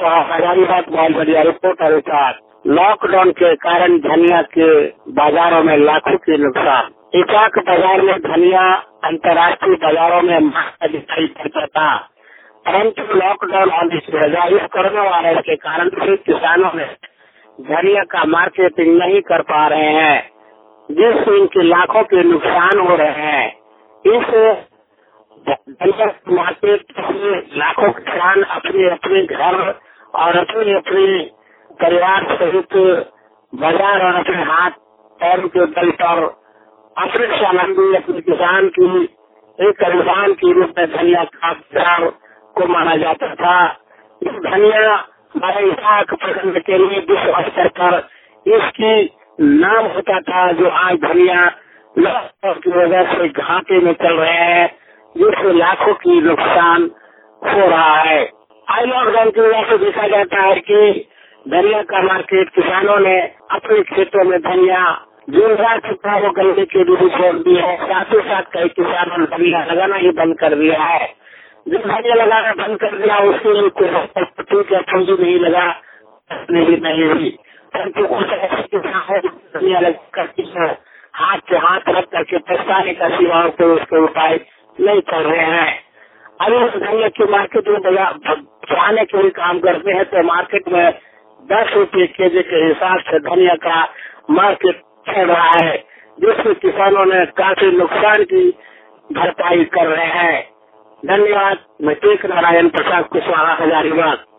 Kushwaha, Hazaribagh media reporter अनुसार lockdown के कारण धनिया के बाजारों में लाखों की नुकसान। इचाक बाजार में धनिया अंतर्राष्ट्रीय बाजारों में महंगा दिखाई पड़ता था, परंतु लॉकडाउन होने से वजह कोरोना वायरस के कारण से किसानों ने धनिया का मार्केटिंग नहीं कर पा रहे हैं, जिससे इनके लाखों के नुकसान हो रहे हैं। इस धनिया मार्केट से लाखों किसान अपने अपने घर और अपने अपने परिवार सहित बाजार और अपने हाथ पैर के बल पर अपने स्वावलंबी अपने किसान की एक अनुदान के रूप में धनिया का बाजार को माना जाता था। इस धनिया हमारे इलाक प्रखंड के लिए विश्व स्तर पर इसकी नाम होता था, जो आज धनिया लॉकडाउन की वजह से घाटे में चल रहे हैं, जिससे लाखों की नुकसान हो रहा है। आज लॉकडाउन की वजह से देखा जाता है कि धनिया का मार्केट किसानों ने अपने खेतों में धनिया जुलरा चुका वो गलने के लिए छोड़ दी है। साथ ही साथ कई किसानों ने धनिया लगाना ही बंद कर दिया है। जो धनिया लगाना बंद कर दिया उसके लिए कोई पूंजी नहीं लगा नहीं हुई, परंतु कुछ ऐसे किसान धनिया लगा हाथ से हाथ रख करके पछताने का सिवा को उसके उपाय नहीं कर रहे हैं। अभी धनिया की मार्केट में बढ़ाने के लिए काम करते हैं तो मार्केट में 10 रुपये केजी के हिसाब से धनिया का मार्केट चल रहा है, जिससे किसानों ने काफी नुकसान की भरपाई कर रहे हैं। धन्यवाद। मैं टेक नारायण प्रसाद कुशवाहा, हजारीबाग।